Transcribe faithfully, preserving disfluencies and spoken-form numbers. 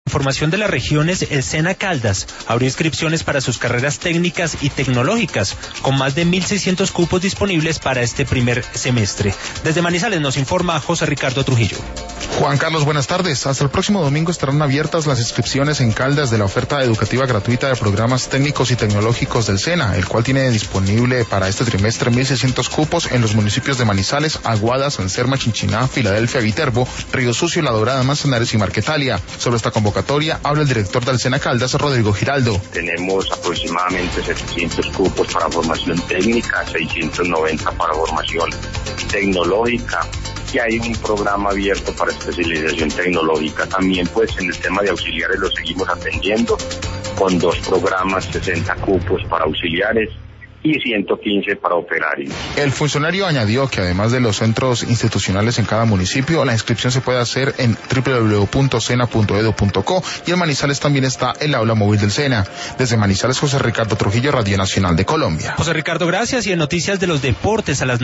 Información de las regiones, el SENA Caldas abrió inscripciones para sus carreras técnicas y tecnológicas, con más de mil seiscientos cupos disponibles para este primer semestre. Desde Manizales nos informa José Ricardo Trujillo. Juan Carlos, buenas tardes. Hasta el próximo domingo estarán abiertas las inscripciones en Caldas de la oferta educativa gratuita de programas técnicos y tecnológicos del SENA, el cual tiene disponible para este trimestre mil seiscientos cupos en los municipios de Manizales, Aguada, San Serma, Chinchiná, Filadelfia, Viterbo, Río Sucio, La Dorada, Manzanares y Marquetalia. Sobre esta convocatoria habla el director del SENA Caldas, Rodrigo Giraldo. Tenemos aproximadamente setecientos cupos para formación técnica, seiscientos noventa para formación tecnológica, y hay un programa abierto para especialización tecnológica. También pues en el tema de auxiliares lo seguimos atendiendo con dos programas, sesenta cupos para auxiliares y ciento quince para operarios. El funcionario añadió que además de los centros institucionales en cada municipio, la inscripción se puede hacer en doble u doble u doble u punto sena punto edu punto co y en Manizales también está el aula móvil del SENA. Desde Manizales, José Ricardo Trujillo, Radio Nacional de Colombia. José Ricardo, gracias. Y en noticias de los deportes, a las